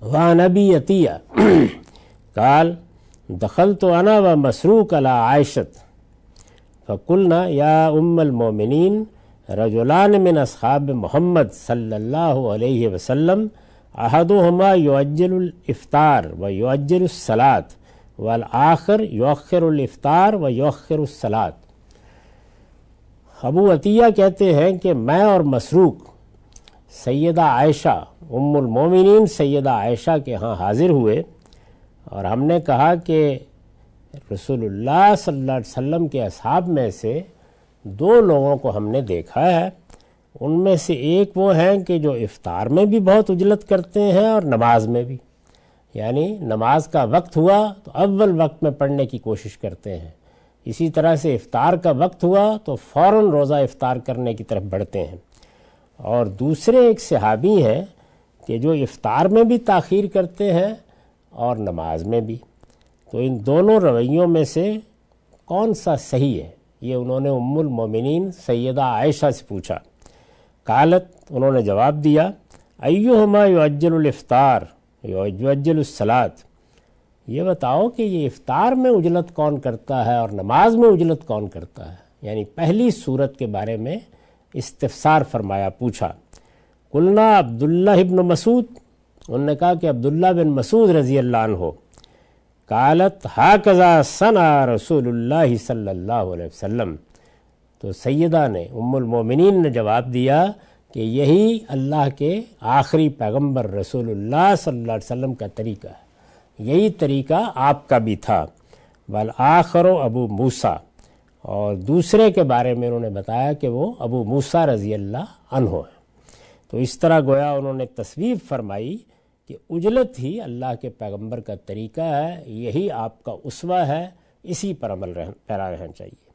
وعن ابی عطیہ قال دخلت انا ومسروق علی عائشۃ فقلنا یا ام المؤمنین رجلان من اصحاب محمد صلی اللہ علیہ وسلم احدہما یعجل الافطار ویعجل الصلاۃ والآخر یؤخر الافطار ویؤخر الصلاۃ۔ ابو عطیہ کہتے ہیں کہ میں اور مسروق سیدہ عائشہ ام المومنین سیدہ عائشہ کے ہاں حاضر ہوئے اور ہم نے کہا کہ رسول اللہ صلی اللہ علیہ وسلم کے اصحاب میں سے دو لوگوں کو ہم نے دیکھا ہے، ان میں سے ایک وہ ہیں کہ جو افطار میں بھی بہت عجلت کرتے ہیں اور نماز میں بھی، یعنی نماز کا وقت ہوا تو اول وقت میں پڑھنے کی کوشش کرتے ہیں، اسی طرح سے افطار کا وقت ہوا تو فوراً روزہ افطار کرنے کی طرف بڑھتے ہیں۔ اور دوسرے ایک صحابی ہیں کہ جو افطار میں بھی تاخیر کرتے ہیں اور نماز میں بھی، تو ان دونوں رویوں میں سے کون سا صحیح ہے، یہ انہوں نے ام المومنین سیدہ عائشہ سے پوچھا۔ قالت، انہوں نے جواب دیا، ایہما یعجل الافطار یعجل الصلاۃ، یہ بتاؤ کہ یہ افطار میں عجلت کون کرتا ہے اور نماز میں عجلت کون کرتا ہے، یعنی پہلی صورت کے بارے میں استفسار فرمایا، پوچھا۔ قلنا عبداللہ ابن مسعود، انہوں نے کہا کہ عبداللہ بن مسعود رضی اللہ عنہ۔ قالت ہاکذا صنع رسول اللہ صلی اللہ علیہ وسلم، تو سیدہ نے ام المومنین نے جواب دیا کہ یہی اللہ کے آخری پیغمبر رسول اللہ صلی اللہ علیہ وسلم کا طریقہ ہے، یہی طریقہ آپ کا بھی تھا۔ والآخر ابو موسیٰ، اور دوسرے کے بارے میں انہوں نے بتایا کہ وہ ابو موسیٰ رضی اللہ عنہ ہیں۔ تو اس طرح گویا انہوں نے تصویر فرمائی کہ عجلت ہی اللہ کے پیغمبر کا طریقہ ہے، یہی آپ کا اسوہ ہے، اسی پر عمل پیرا رہنا چاہیے۔